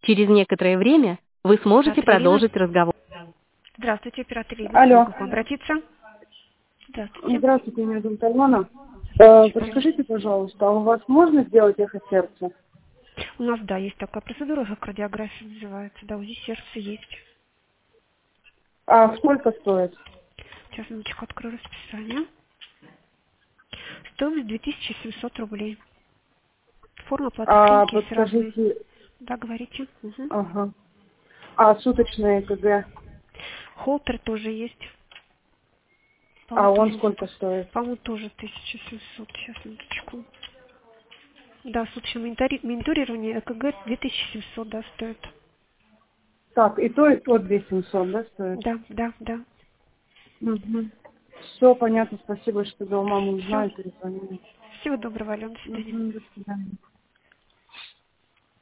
Через некоторое время вы сможете Оператор Ирина. продолжить разговор. Здравствуйте, оператор Ирина. Алло. Могу к вам обратиться? Здравствуйте. Здравствуйте, меня зовут Алена. Здравствуйте. Подскажите, пожалуйста, а у вас можно сделать эхо сердца? У нас, да, есть такая процедура, как радиография называется. Да, УЗИ сердца есть. А сколько стоит? Сейчас, минуточку, открою расписание. Стоимость 2700 рублей. Форма оплаты в А клинике есть разные. подскажите, Да, говорите. Угу. ага. А суточное ЭКГ? Холтер тоже есть. А По-моему, он тоже, сколько стоит? по-моему, тоже 1700. Сейчас, минуточку. Да, суточное мониторирование ЭКГ 2700, да, стоит. Так, и то 2700, да, стоит? Да, да, да. Угу. Все понятно, спасибо, что до мамы Все. узнаю, перезвоню. Всего доброго, Алена. До свидания. Угу, до свидания.